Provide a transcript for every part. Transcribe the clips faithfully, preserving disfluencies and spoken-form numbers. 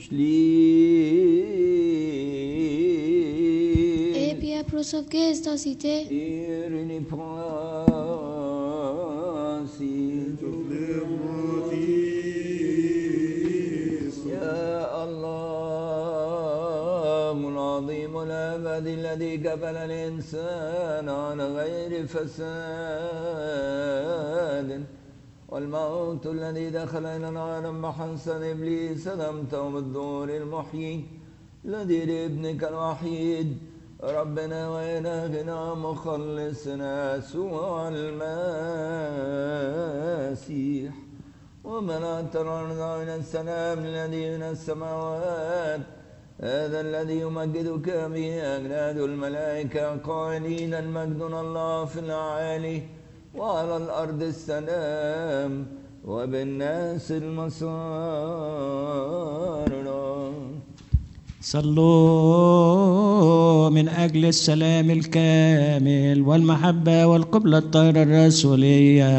Et puis prosovges ta cité. Irini pasi. Ya Allah العظيم الأبد الذي قبل الإنسان على غير فساد والموت الذي دخل إلى العالم بحسد إبليس لمته بالدور المحيي الذي لابنك الوحيد ربنا وإلهنا مخلصنا يسوع المسيح وملأت الأرض من السلام الذي من السماوات هذا الذي يمجدك به أجناد الملائكة قائلين المجد الله في الأعالي وعلى الأرض السلام وبالناس المسار. صلوا من أجل السلام الكامل والمحبة والقبلة الطاهرة الرسولية.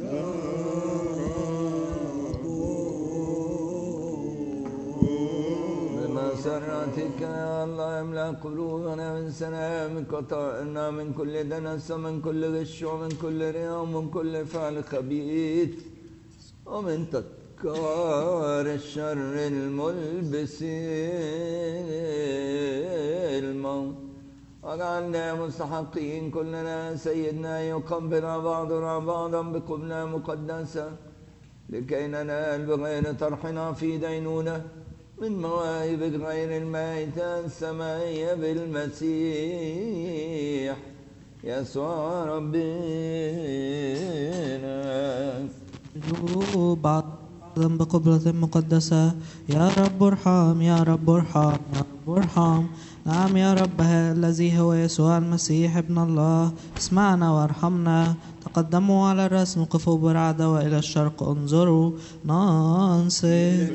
بمسرتك يا الله املأ قلوبنا من سلامك وطهرنا من كل دنس ومن كل غش ومن كل رياء ومن كل فعل خبيث ومن تذكار الشر الملبس الموت وجعلنا مستحقين كلنا سيدنا يقبل بعضنا بعضا بقبلة مقدسة لكي ننال بغير طرحنا في دينونة من مواهب غير المائتة السمائية بالمسيح يسوع ربنا. بعضا بقبلة مقدسة. يا رب ارحم يا رب ارحم يا رب ارحم. نعم يا رب الذي هو يسوع المسيح ابن الله اسمعنا وارحمنا. تقدموا على الرسم وقفوا برعدة وإلى الشرق انظروا نانسي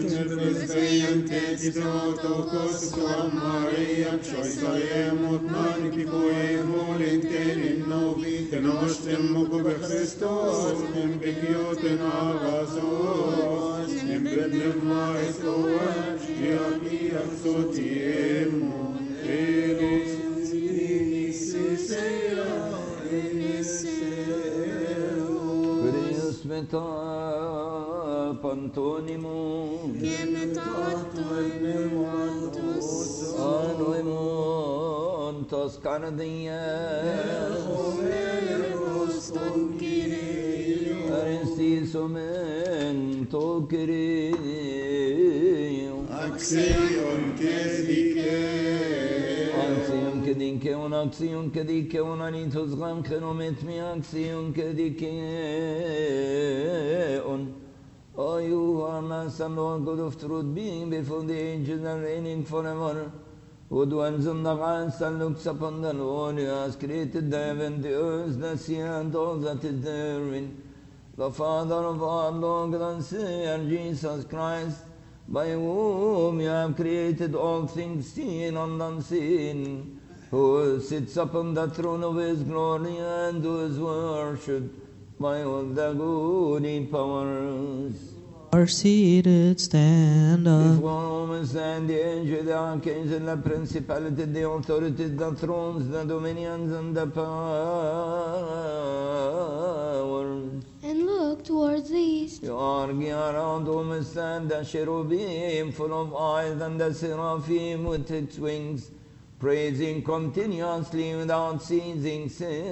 Meta pantonimum anuimum toscanadia aristisomen tokiri axion kedike axion kedike un axion kedike un anitos gam khenomet mi axion kedike on. Oh, you are master Lord God of truth, being before the ages and reigning forever, who dwells on the heights and looks upon the Lord, who has created the heaven, the earth, the sea, and all that is therein. The Father of our Lord and Savior Jesus Christ, by whom you have created all things seen and unseen, who sits upon the throne of his glory and who is worshipped by all the good powers. Are seated, stand up. Before whom stand the angels, the archangels, the principalities, the authorities, the thrones, the dominions, and the powers. And look towards the east. You argue around whom stand the cherubim full of eyes, and the seraphim with its wings, praising continuously without ceasing,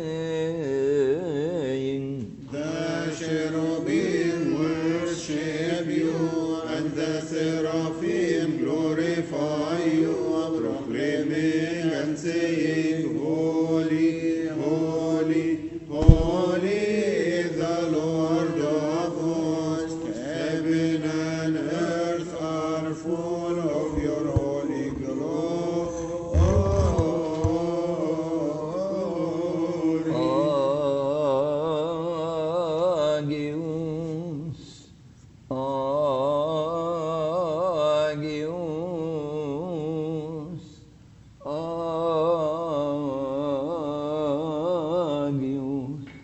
saying, The cherubim worship you, and the seraphim glorify you, proclaiming and saying, Holy, holy, holy is the Lord of hosts. Heaven and earth are full of your holy glory.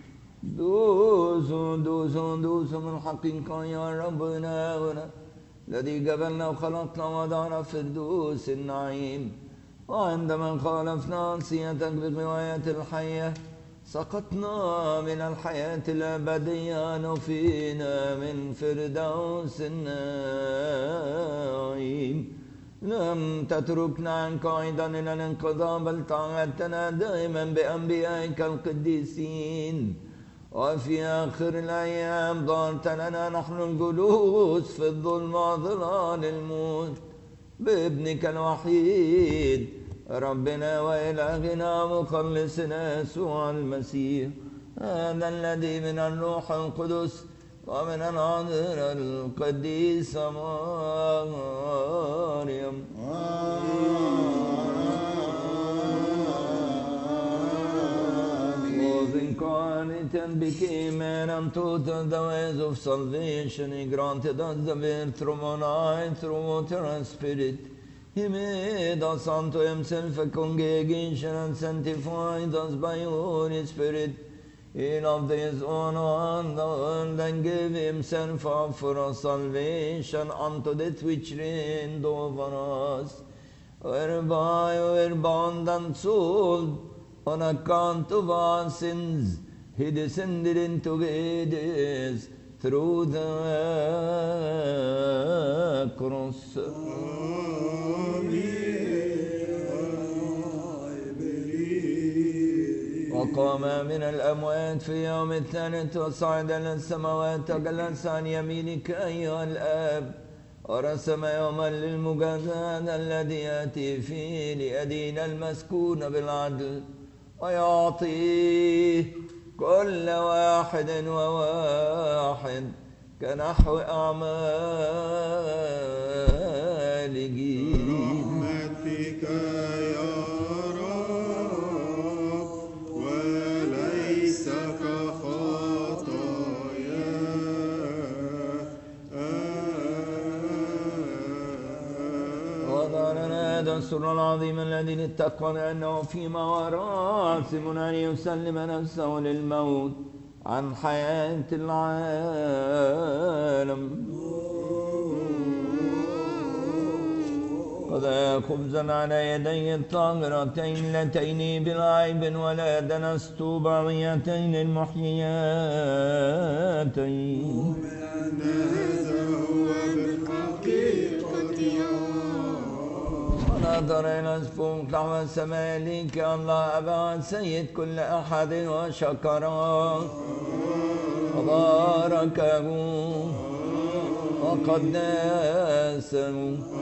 حقك يا ربنا الذي جبلنا وخلقنا وضعنا في الدوس النعيم. وعندما خالفنا نصيتك بغواية الحية سقطنا من الحياة الأبدية نفينا من فردوس النعيم. لم تتركنا عنك أيضا إلى الانقضاء بل تعهدتنا دائما بأنبيائك القديسين. وفي آخر الأيام ضرت لنا نحن الجلوس في الظلمة ظلال الموت بابنك الوحيد ربنا وإلهنا مخلصنا يسوع المسيح، هذا الذي من الروح القدس ومن العذراء القديسة مريم. Was incarnate and became man unto the ways of salvation. He granted us the virtue on high through water and spirit. He made us unto himself a congregation and sanctified us by Holy Spirit. He loved his own and the world and gave himself up for our salvation unto that which reigned over us, whereby we were bound and sold on account of our sins. He descended into Hades through the cross. وقام من الأموات في يوم الثالث وصعد إلى السماوات وجلس عن يمينك أيها الآب، ورسم يوما للمجازاة الذي يأتي فيه ليدين المسكون بالعدل ويعطيه كل واحد وواحد كنحو أعماله. برحمتك يا رب وليس كخطايا. وضعنا هذا السر العظيم الذي للتقوى لأنه فيما وراسم أن يسلم نفسه للموت عن حياة العالم. وذا خبزا على يدي الطاهرتين اللتين بلا عيب ولا دنس طوبعيتين المحيياتين. هذا هو بالحقيقة ونظر إلى الفوق نحو السماء لك الله أبا سيد كل أحد وشكره وباركه وقدسه.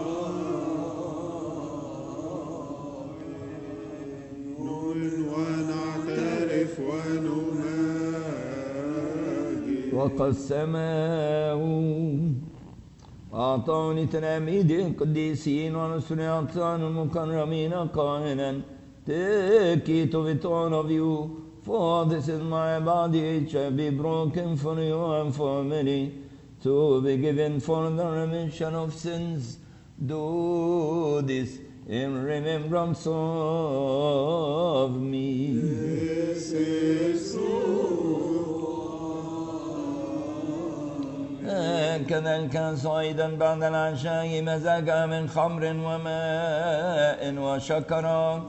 ونعترف ونماجد وقسمه وأعطاه لتلاميذه القديسين ورسل أعطاه المكرمين قائلا Take it of it all of you, for this is my body which shall be broken for you and for many, to be given for the remission of sins. Do this in remembrance of me. This is كذلك صعيدا بعد العشاء مزاجا من خمر وماء وشكرا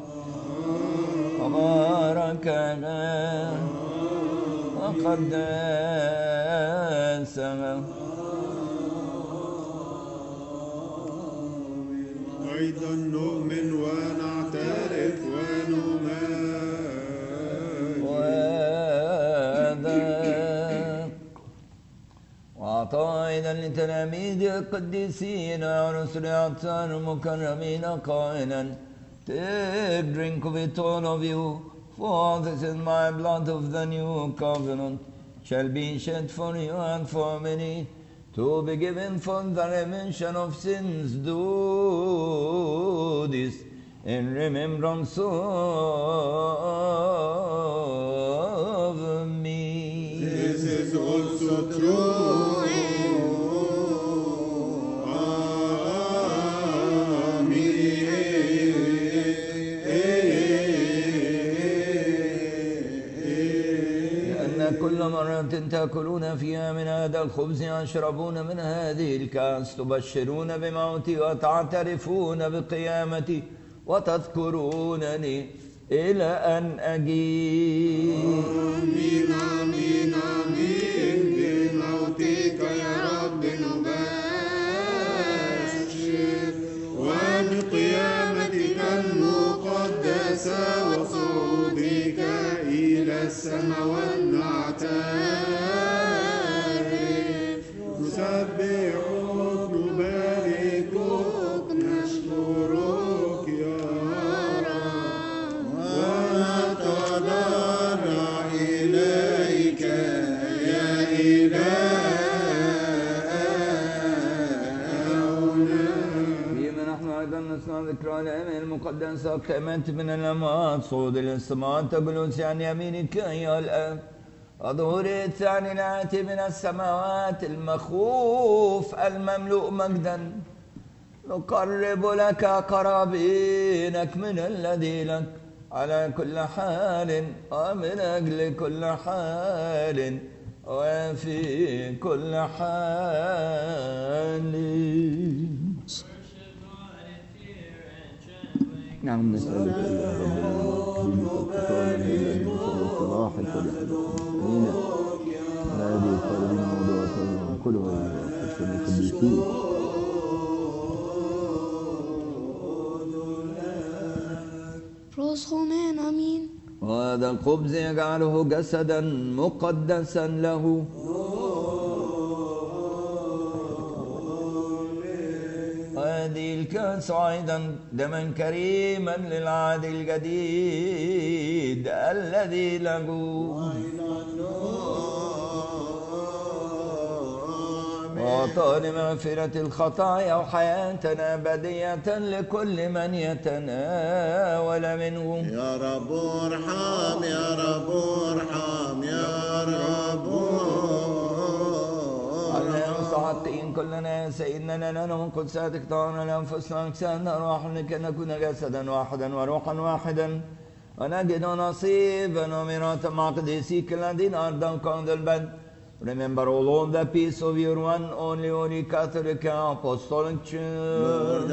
وباركنا وقدسنا. أيضا نؤمن ونعترف ونماجد وأعطى أيضا لتلاميذ القديسين ورسل أعطاه المكرمين قائلا Take, drink of it all of you, for this is my blood of the new covenant, shall be shed for you and for many, to be given for the remission of sins. Do this in remembrance of me. This is also true. كل مرة تأكلون فيها من هذا الخبز يشربون من هذه الكأس تبشرون بموتي وتعترفون بقيامتي وتذكرونني إلى أن أجيء. آمين آمين آمين بموتك يا رب نبشر وبقيامتك المقدسة وصعودك إلى السماوات نعترف نسبحك نباركك نشكرك يا رب ونتضرع إليك يا إلهنا. فيما نحن أيضا نسمع ذكرى الأيام المقدسة قيمت من الأموات صعود إلى السماوات تجلس عن يمينك أيها الآب وظهور الثاني الآتي من السماوات المخوف المملوء مجدا نقرب لك قرابينك من الذي لك على كل حال ومن أجل كل حال وفي كل حال. نعم نسألك يا رب صلاحك ولحبيبنا هذه القرآن موضوعة كلها أحسن القديسين. روسخونين آمين. وهذا الخبز يجعله جسدا مقدسا له وهذه الكأس أيضا دما كريما للعهد الجديد الذي له وأعطى لمغفرة الخطايا وحياة أبدية لكل من يتناول منه. يا رب ارحم يا رب ارحم يا رب علينا مستحقين كلنا سيدنا لنا من قدساتك طعنا لأنفسنا أجسادنا أرواح لكي نكون جسدا واحدا وروحا واحدا ونجد نصيبا وميراثا مع قديسيك الذين أرضاك عند البدء. Remember, O Lord, the peace of your one only Holy Catholic Apostolic Church.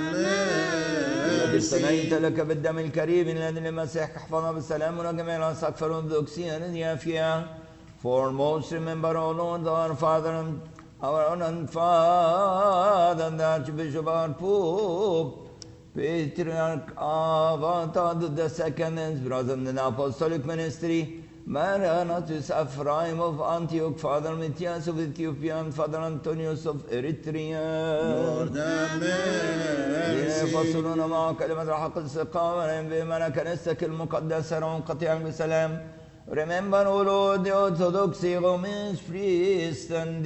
استنيت لك بالدم الكريم الذي لمسيحك احفظنا بالسلام ونجمع راسك فرندوكسيا نيافيا. Foremost, remember, O Lord, our Father and our own Father, the Archbishop, our Pope, Patriarch of the Second, and brother in the Apostolic Ministry. Maranatus Ephraim of Antioch, Father Matthias of Ethiopia, and Father Antonius of Eritrea. Lord have mercy. يفصلون مع كلمة الحق الاستقامة بمعنى كنيستك المقدسة وانقطيعا بسلام. Remember, O Lord, the Orthodox Roman priests and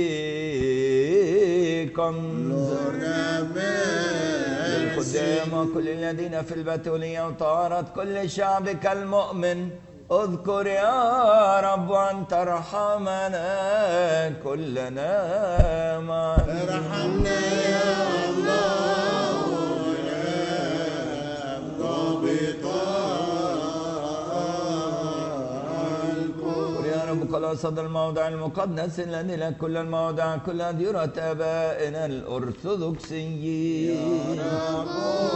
deacons. Lord have mercy. الخدام كل الذين في البتولية وطهارة كل شعبك المؤمن. اذكر يا رب أن ترحمنا كلنا معا. ارحمنا يا الله يا ضابط الكل. يا رب خلاص هذا الموضع المقدس الذي لك كل المواضع كل ديرة آبائنا الأرثوذكسيين. يا رب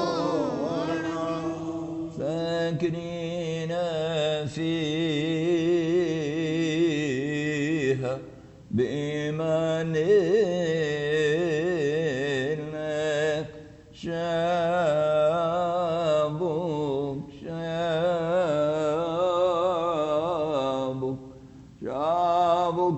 ساكنين فيها بإيماننا شعبك شعبك شعبك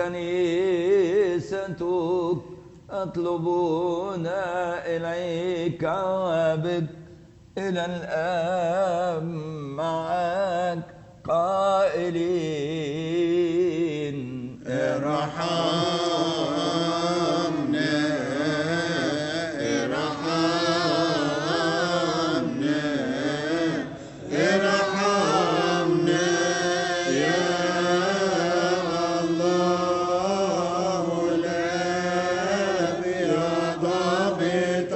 وكنيستك أطلبون إليك عبد إلى الآب معك قائلين ارحمنا ارحمنا ارحمنا يا الله الآب يا ضابط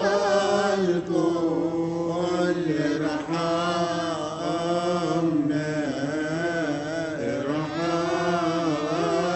الكل. ارحمنا ارحمنا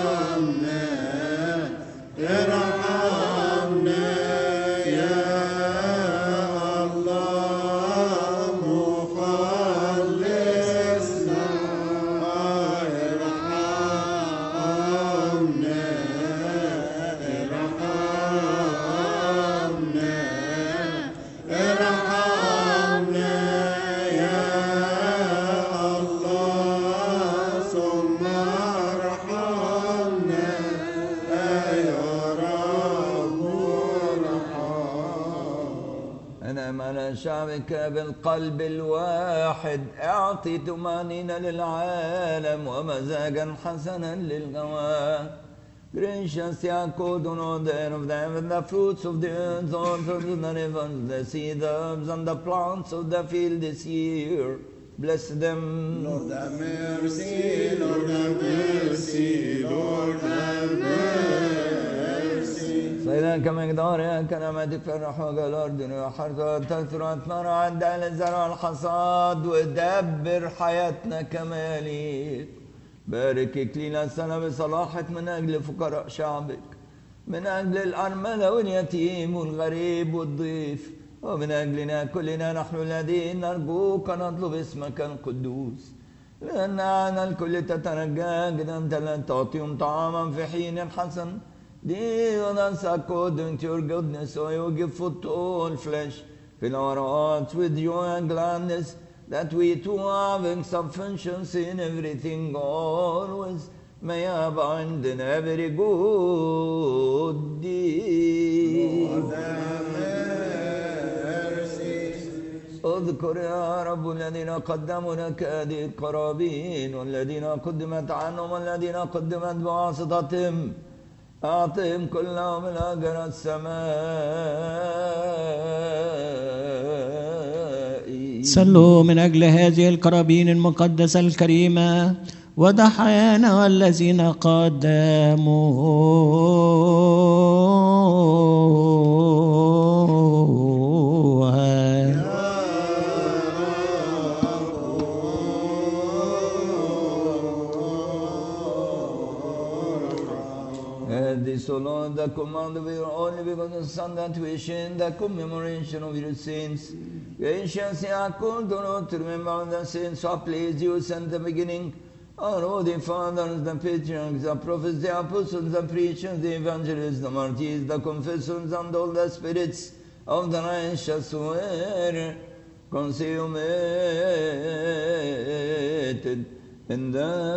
سلام على شعبك بالقلب الواحد، اعطي طمأنينة للعالم ومزاجا حسنا للجواد. Gracious Yaakov, do not there of them and the fruits of the earth, all from the heavens, the seed herbs and the plants of the field this year. Bless them. Lord have mercy, Lord have mercy, Lord have mercy. فإذا مقدارها كنعمتك فرحوا الأرض وحرثها تكثر أثمار عد على الزرع الحصاد ودبر حياتنا كما يليق. بارك إكليل السنة بصلاحك من أجل فقراء شعبك، من أجل الأرملة واليتيم والغريب والضيف، ومن أجلنا كلنا نحن الذين نرجوك نطلب اسمك القدوس، لأن عن الكل تترجاك أنت لن تعطيهم طعاما في حين حسن. Deal us according to your goodness, so you give food to all flesh. Fill our hearts with joy and gladness, that we too, having sufficiency in everything, always may abound in every good deed. Lord have mercy. اذكر يا رب الذين قدموا لك هذه القرابين، والذين قدمت عنهم والذين قدمت بواسطتهم، أعطهم كلهم الأجر السمائي. صلوا من أجل هذه القرابين المقدسة الكريمة وضحايانا والذين قدموها. This, O Lord, the command of your only begotten Son, that we share in the commemoration of your saints. Gracious Yaakov, do not remember the saints who pleased you since the beginning, our holy fathers, the patriarchs, the prophets, the apostles, the preachers, the evangelists, the martyrs, the confessors, and all the spirits of the righteous who were consummated in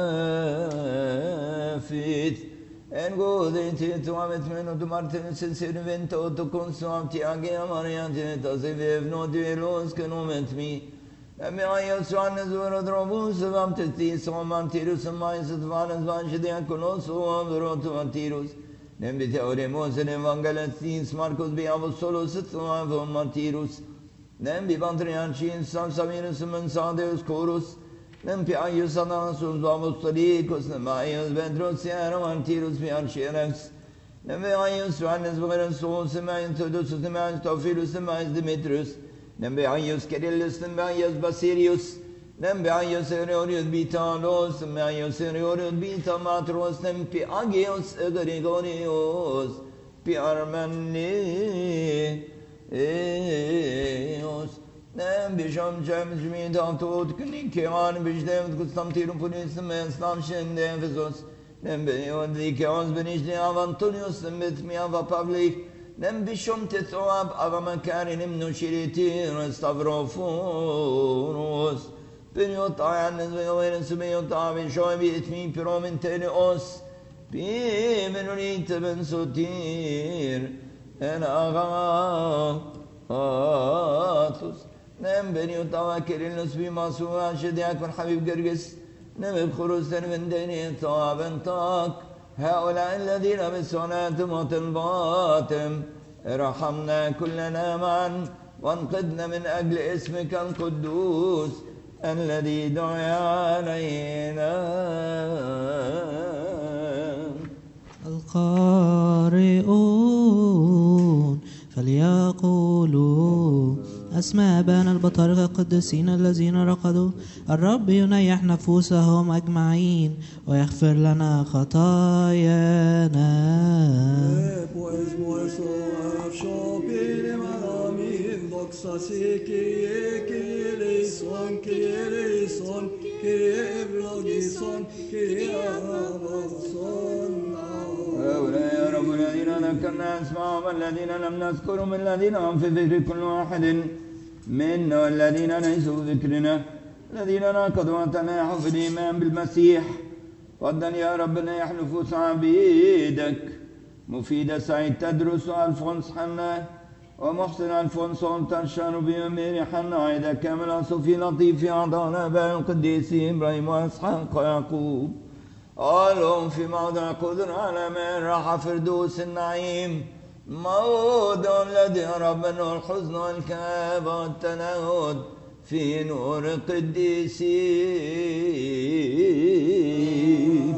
the faith. En gode till tuamet men och martin servent och to konsumti age amarian till ta se vevno duelos kenomet mi. Men jag så annes vara drobus vam till som man tirus mai så vanens vanche de konos och avrot van tirus. Nem bit oremos en evangelistis Marcos bi apostolos och av martirus. Nem bi bantrianchin sam samirus men sadeus chorus. Nem piaius anasus apostolicos, nem aius Petros Sierra Martirus Piarcherax, nem piaius Johannes Verensos, nem aius Teodosus, nem aius Teophilus, nem aius Demetrius, nem piaius Kirillus, nem piaius Basilius, nem piaius Eriorius Vitalos, nem piaius Eriorius Vitamatros, nem piagius Gregorius, Piarmenius. Nem bisham James Schmidt Autot Knikian Bishdem Constantinum Punis Meslam Shen Ephesus. Nem Benion Dikos Benishni Avantonius mit me ava public. Nem bisham Tetroab Avamakarin Nushiriti Stavroforos. Beniot Ayan Veoen Sumeot Avi Shoibi Etmi Piromin Teleos. Pimenonit Ben Sotir and Aga Atus. نم بني وتواكل النسبي ماسوها شدياكم حبيب قرقس نم بخروس من ديني طاب طاق هؤلاء الذين بسناتهم وطلباتهم ارحمنا كلنا معا وانقذنا من أجل اسمك القدوس الذي دعي علينا. القارئون فليقولوا أسماء أبانا البطارقة القديسين الذين رقدوا. الرب ينيح نفوسهم أجمعين ويغفر لنا خطايانا. هؤلاء يا رب الذين ذكرنا أسماءهم الذين لم نذكرهم الذين هم في ذكر كل واحد منا والذين ليسوا ذكرنا الذين ناقضوا وتناحوا في الإيمان بالمسيح. فضل يا رب نيح نفوس عبيدك مفيدة سعيد تدرس ألفونس حنا ومحسن ألفونسو تنشان بأمير حنا إذا كامل صوفي لطيف في أعضانا بالقديس إبراهيم وإسحاق ويعقوب قالوا في موضع قدر على من راح فردوس النعيم موضع الذي هرب منه الحزن والكآبة والتنهد في نور القديسين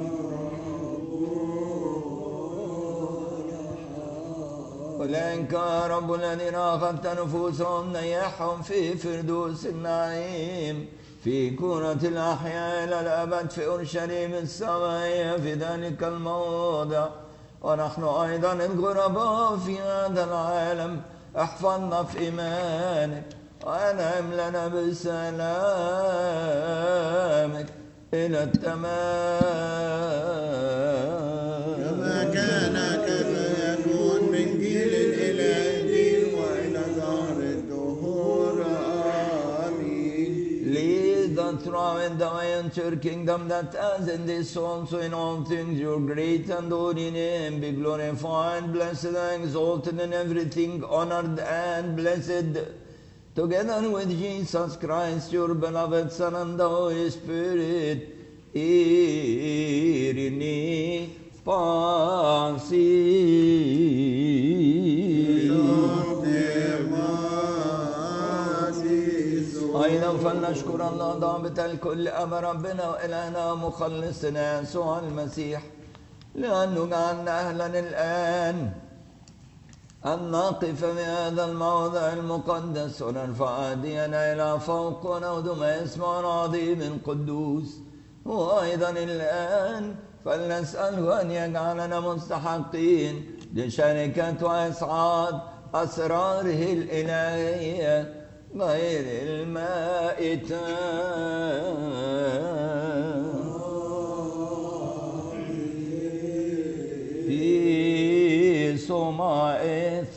أولئك رب الذين أخذت نفوسهم نيحهم في فردوس النعيم في كرة الأحياء إلى الأبد في أورشليم السمائية في ذلك الموضع ونحن أيضا الغرباء في هذا العالم احفظنا في إيمانك وأنعم لنا بسلامك إلى التمام كما كان كذا يكون من جيل إلى جيل وإلى ظهر الدهور آمين. Lead us through in the way into your kingdom, that as in this also in all things your great and holy name be glorified, blessed and exalted in everything, honored and blessed, together with Jesus Christ, your beloved Son, and the Holy Spirit, Irini Pasi. أيضا فلنشكر الله ضابط الكل أبا ربنا وإلهنا مخلصنا يسوع المسيح لأنه جعلنا أهلا الآن أن نقف في هذا الموضع المقدس ونرفع أيدينا إلى فوق ونهضم اسم عظيم قدوس وأيضا الآن فلنسأله أن يجعلنا مستحقين لشركة وإسعاد أسراره الإلهية غير المائتة في سماء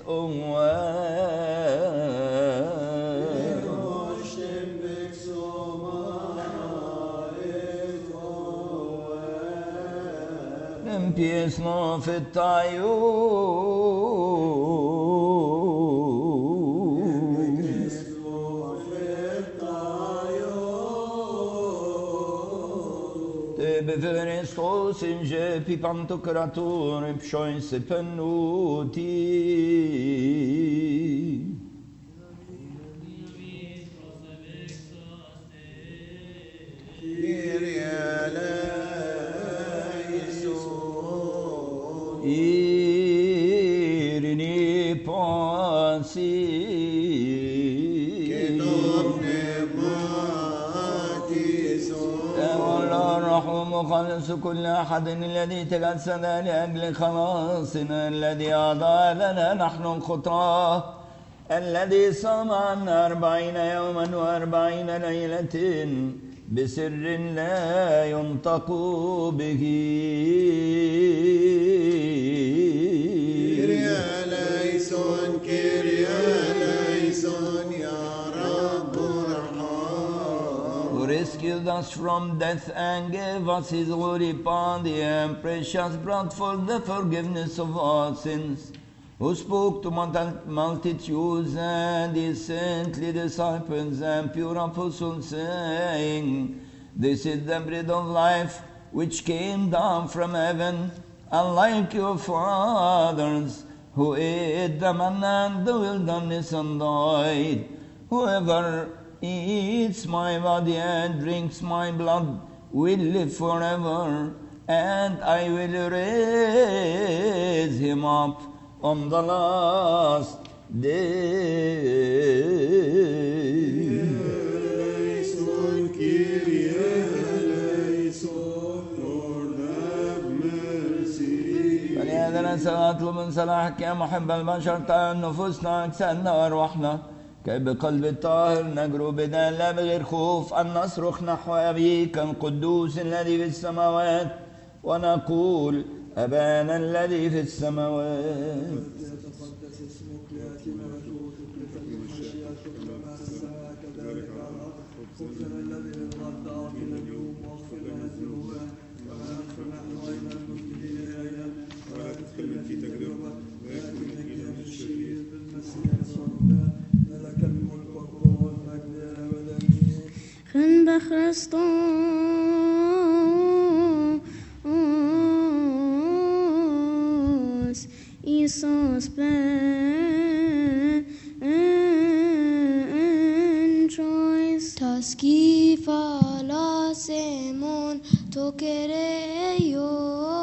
Empiezno في Beverestos in je pipanto creature pshoinse pennuti. Irini pansi. وخلص كل أحد الذي تجسد لأجل خلاصنا الذي أعطى لنا نحن الخطاة الذي صام عنا أربعين يوما وأربعين ليلة بسر لا ينطق به كيريا ليسون كيريا ليسون يا رب who rescued us from death and gave us his holy body and precious blood for the forgiveness of our sins, who spoke to multitudes and his saintly disciples and pure apostles, saying, this is the bread of life which came down from heaven, unlike your fathers, who ate the manna in the wilderness and died. Whoever eats my body and drinks my blood will live forever, and I will raise him up on the last day. فلهذا سأطلب من صلاحك يا محب البشر تعال نفوسنا أجسادنا وأرواحنا كي بقلب الطاهر نجرو بدا لا بغير خوف أن نصرخ نحو أبيك القدوس الذي في السماوات ونقول أبانا الذي في السماوات. يتقدس اسمك يأتي ملكوتك لتكن مشيئتك كما في السماء كذلك على الأرض. خبزنا الذي للغد أعطنا اليوم واغفر لنا ذنوبنا كما نغفر نحن أيضا المذنبين إلينا ولا تدخلنا في تجربة ولكن نجينا من الشرير بالمسيح يسوع Hun Christos Isos pentrois Taskifa la semon tokereyo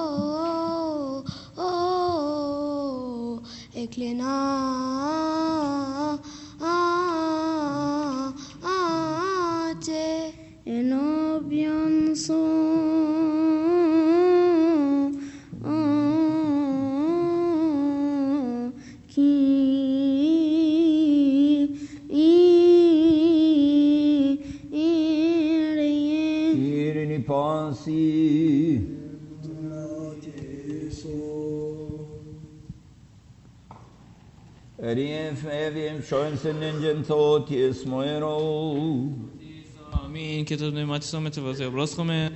Eklena ate enobianso ki Irini pansi Erif evim şönsen injen tot yesmoero Amin. Kitabu ni mati some te vase obroscome.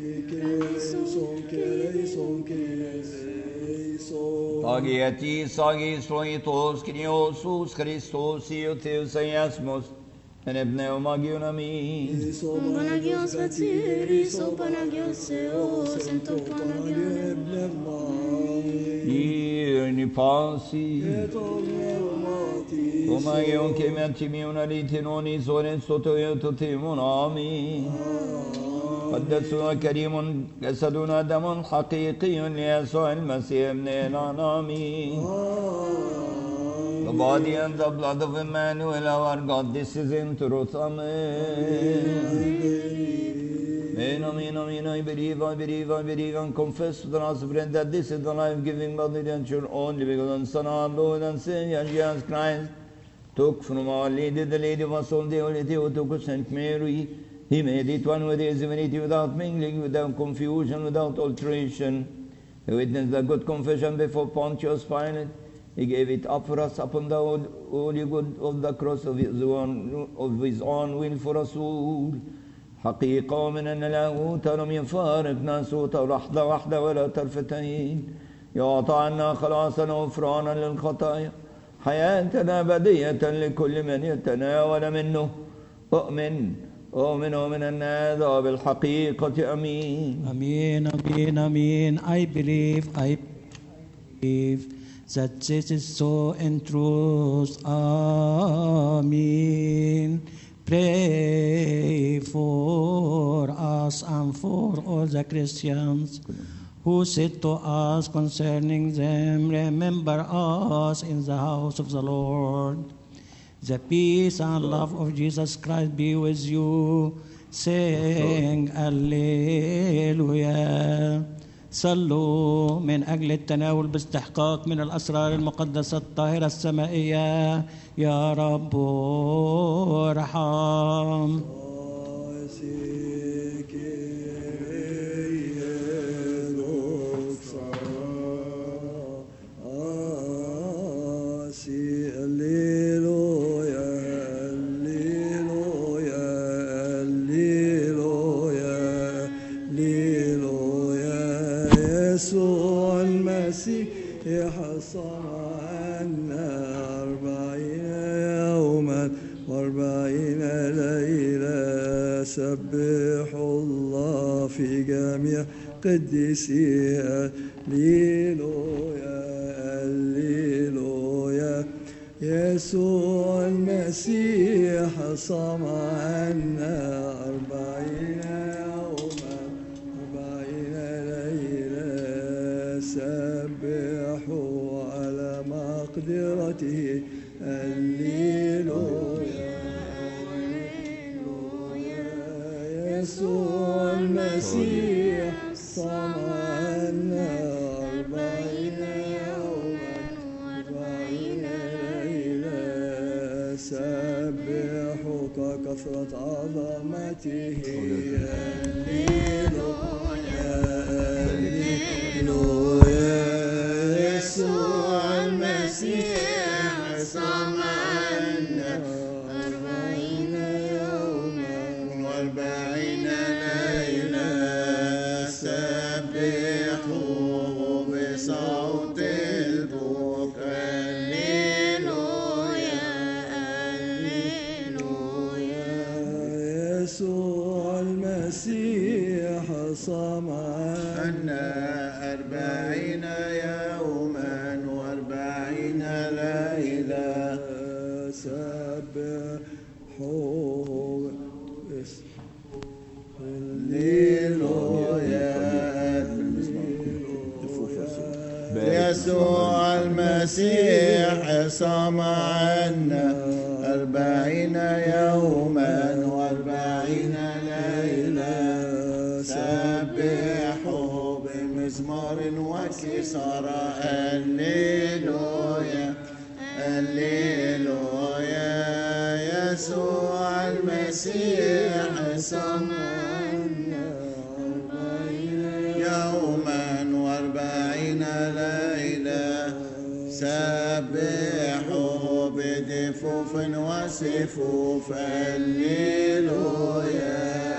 Tagiati sagis loitos Kriosus Christos Iotheus Iasmos en pneumagion amin. Panagios Vatsiris, O Panagios Theos, and to Panagios. Irini pansi Omagion kemiatimion alitenoni zoren sotoyoto timon amin. قدسنا كريم جسدنا دم حقيقي ليسوع المسيح ابن العالمين. The body and the blood of Emmanuel our God, this is in truth. Amen. Amen, amen, amen. I believe, I believe, I believe and confess to the last friend that this is the life-giving body and your only begotten Son, our Lord and Savior Jesus Christ, took from our Lady, the Lady of us all, the Holy Theotokos, Saint Mary. He made it one with his divinity without mingling, without confusion, without alteration. He witnessed the good confession before Pontius Pilate. He gave it up for us upon the holy good of the cross of his own, of his own will for us all. حقيقة من أن لاهوت لم يفارقنا صوت لحظة واحدة ولا طرفتين. يعطى عنا خلاصا وغفرانا للخطايا. حياة أبدية لكل من يتناول منه. أؤمن أؤمن من هذا بالحقيقة أمين. Amen, amen, amen. I believe, I believe that this is so in truth. Amen. Pray for us and for all the Christians who said to us concerning them, remember us in the house of the Lord. The peace and love of Jesus Christ be with you. Sing Alleluia. صلوا من أجل التناول باستحقاق من الأسرار المقدسة الطاهرة السمائية. يا رب ارحم. يسوع المسيح صنعنا أربعين يوما وأربعين ليلة سبحوا الله في جميع قديسيه. هللويا هللويا. يسوع المسيح صنعنا أربعين يوما أربعين ليلة سبحوا على مقدرته. هللويا هللويا. يسوع المسيح صنعنا أربعين يوما أربعين ليلة سبحوا ككثرة عظمته. هللويا هللويا. يسوع المسيح صنعنا أربعين يوما وأربعين ليلة سبحوه بصوت البوق. هللويا هللويا. يسوع سبحوه يسوع المسيح صام عنا أربعين يوما وأربعين ليلة سبحوا بمزمار وكسر الليلويا الليلويا يسوع المسيح صام عنا يوما وأربعين ليلة سبحوا بدفوف وسفوف الليلويا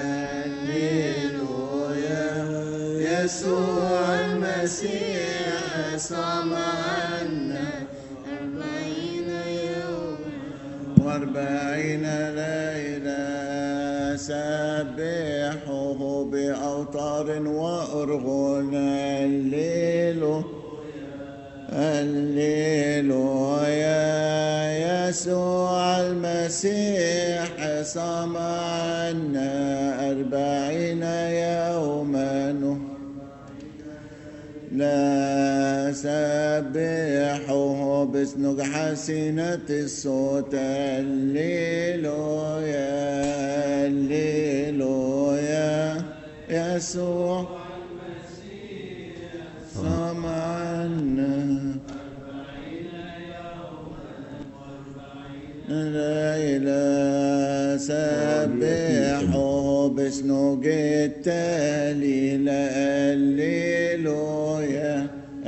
الليلويا يسوع المسيح صام عنا أربعين يوما وأربعين ليلة سبحوه بأوتار وأرغن الليل الليلويا يسوع المسيح صام عنا أربعين يوما لا سبحوه بسنق حسنة الصوت الليلويا الليلويا يسوع صام عنا ليلة سبحوا بسنوق التهليل الليلويا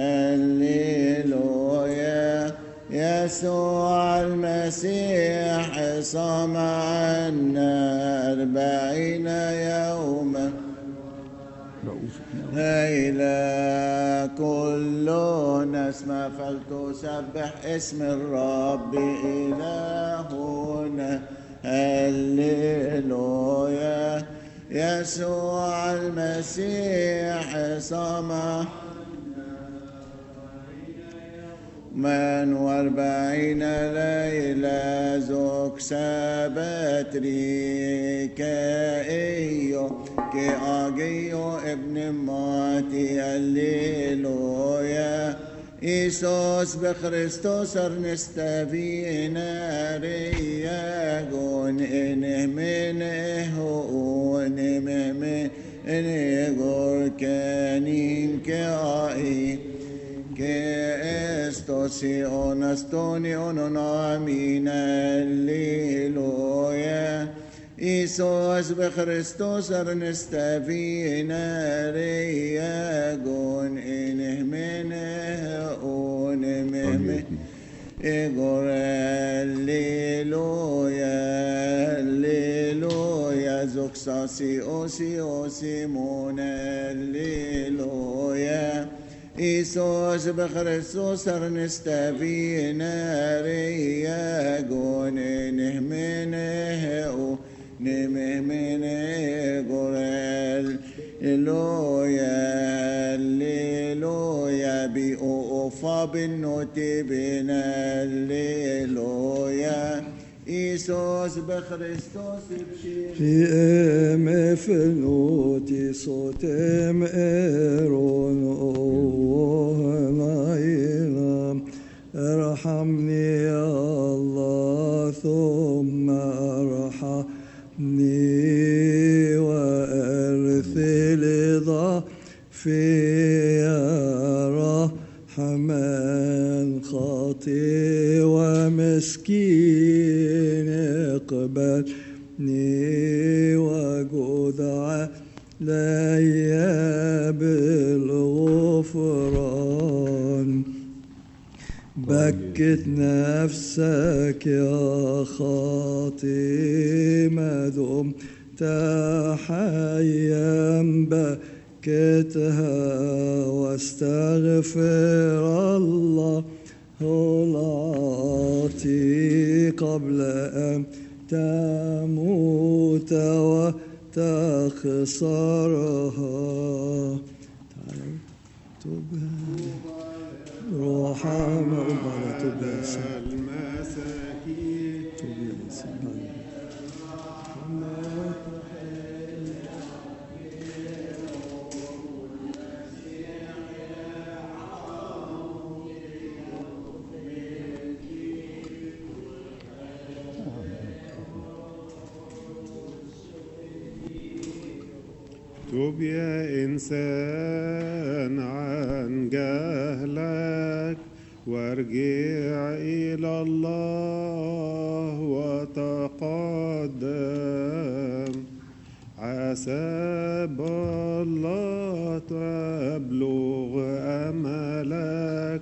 الليلويا يسوع المسيح صام عنا أربعين يوما ليلة كل نسمة فلتسبح اسم الرب إلهنا هللويا يسوع المسيح صام من واربعين ليلة زوك سبتري كأيو كأجيو ابن ماتي الليلويا إيسوس بخريستوس ارنستفينا رياغون إنه منه ونمه منه غور كانين كأي كأستوسي أونستوني أونامين الليلويا إيسوس بخريستوس ارنستفينا رياغون إنه منه ونمه إغور الليلويا الليلويا زوكساسي أوسي أوسي مون الليلويا إيسوس بخريستوس ارنستفينا رياغون نهمنه نمه منه غرال اللويا الليلويا بأوفا بالنوتي بنا الليلويا إيسوس بخريستوس بشير في ام فنوتي صوت ام ايرون ونايلام ارحمني يا الله ثم ارحمني وارثل ضعفي يا رحمن خاطئ ومسكين اقبلني وجود علي بالغفران بكت نفسك يا خاطئ ما دمت حيا بكتها واستغفر الله العاطي قبل أن تموت وتخسرها روحا وبلا تبسم المساكين توب يا إنسان عن جهلك وارجع إلى الله وتقدم عسى بالله تبلغ أملك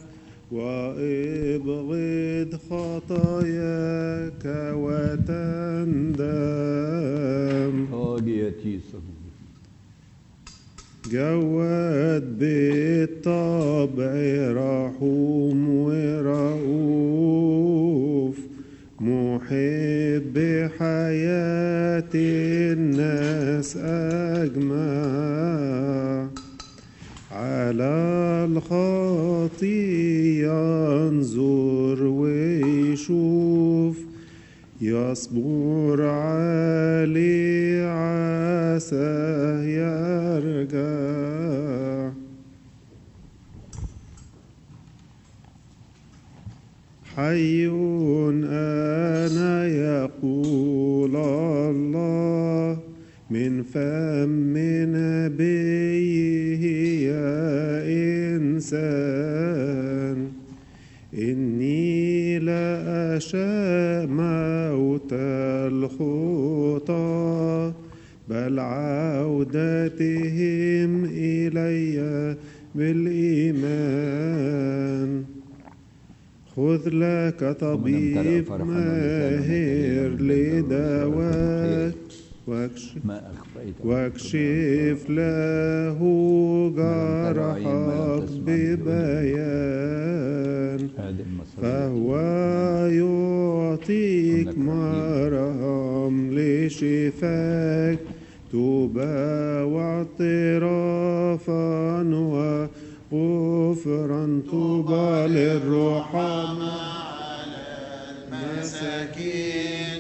وابغض خطاياك وتندم. جواد بالطبع رحوم ورؤوف محب حياة الناس أجمع على الخاطي ينظر ويشوف يصبر عليه عساه يرجع. حي أنا يقول الله من فم نبيه يا إنسان إني لا أشاء موت الخطى بل عودتهم إلي بالإيمان. خذ لك طبيب ماهر لدواك واكشف له جرحك ببيان فهو يعطيك مرهم لشفاك توبة واعترافا وغفرا. طوبى للرحماء على المساكين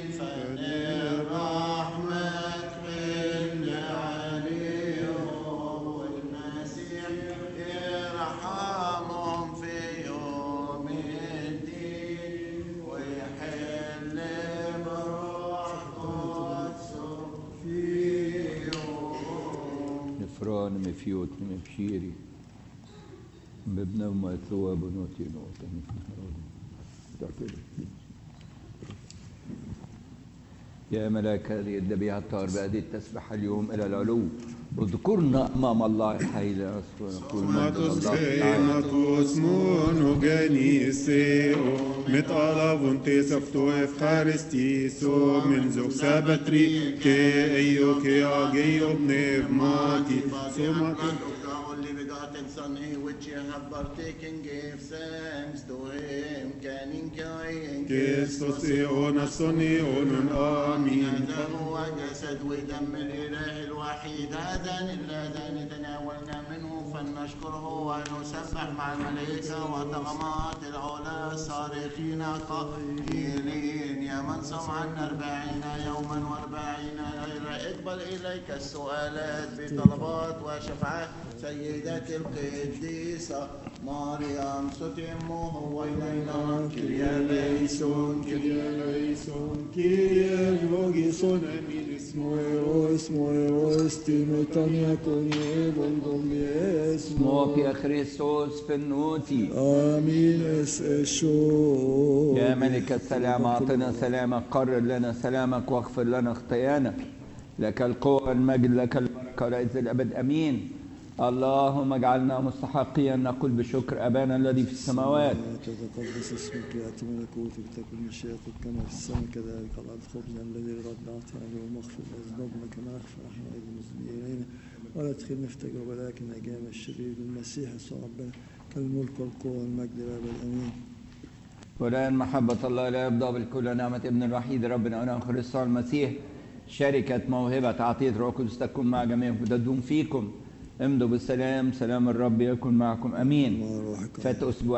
مفيوت مبشيري بابنه ومثوى بنوتي نوتني يا ملاك هذه الذبيحة الطاهر بهذه التسبحة اليوم إلى العلو اذكرنا أمام الله حي لا أسفل Matus monogeniseo metalavon te safto efcharistiso min zog sabatri ke eyo ke ageyo pneumati somati. Only begotten Son, which you have partaken, gave thanks to him. Caning Kain, Christos eonas son eonon amin. هذا هو جسد ودم الإله الوحيد هذان اللذان تناولنا منه فلنشكره ونسبح مع الملائكة وطغمات العلا صارخين قائلين يا من صام عنا أربعين يوما وأربعين ليلة اقبل إليك السؤالات بطلبات وشفاعات سيدة القديسة مريم ست أمه وإلينا كريا ليسون كريا ليسون كريا لوجيسون أمين اسمه اسمه استيمتان يكون يبلغم باسمه اسمك يا خريستوس في النوتي آمين اسشو. يا ملك السلام أعطنا سلامك قرر لنا سلامك واغفر لنا خطايانا لك القوة والمجد لك البركة رئيس الأبد أمين. اللهم اجعلنا مستحقين نقول بشكر أبانا الذي في السماوات تتقدس اسمك يأتي ملكوتك تكن مشيئتك كما في السماء كذلك على الأرض. خبزنا الذي غدا أعطنا اليوم واغفر أذنبنا كما نغفر نحن أيضا المذنبين إلينا ولا تدخلنا في تجربة لكن نجانا الشرير بالمسيح يسوع ربنا كالملك والقوة والمجد للأبد آمين. والآن محبة الله لا يبدأ بالكل نعمة ابن الوحيد ربنا ونعم خريستوس المسيح شركة موهبة عطية روح القدس تكون مع جميعكم وتدوم فيكم. امضوا بالسلام. سلام الرب يكن معكم امين. فات اسبوع